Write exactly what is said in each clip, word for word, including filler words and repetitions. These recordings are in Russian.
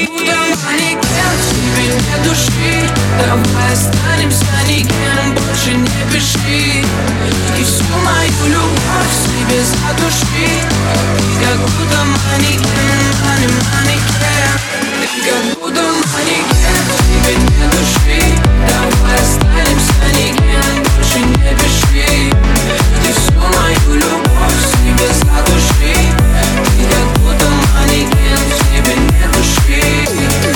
будто манекен, в тебе нет души. Давай останемся никем, больше не пиши. И всю мою любовь себе задуши. Ты как будто манекен, мани манекен. Ты как будто манекен, в тебе нет души. Давай останемся никем, больше не пиши. Ты всю мою любовь себе задуши. Ты как будто манекен, в тебе нет души.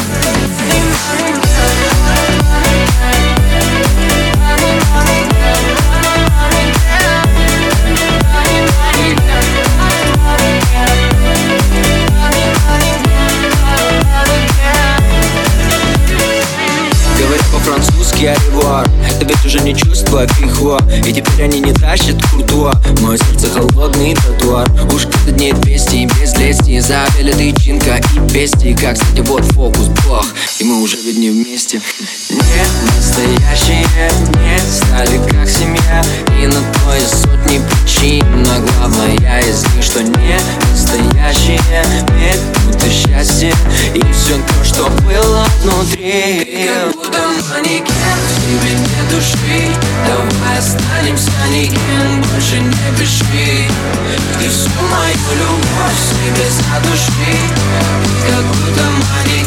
Говорят по-французски «аревуар». Это ведь уже не чувство пихуа. И теперь они не тащат куртуа. Мое сердце холодный тротуар. Уж как-то дней двести и без лести. Забили тычинка и пести. Как, кстати, вот фокус блог. И мы уже ведь не вместе. Не настоящие, не стали как семья. И на то есть сотни причин. Но главное из них, что не настоящие. Ведь будто счастье и все то, что было внутри. Ты как будто манекен, в тебе нет души. Давай останемся никем, больше не пиши. Ты всю мою любовь себе задуши. Ты как будто манекен.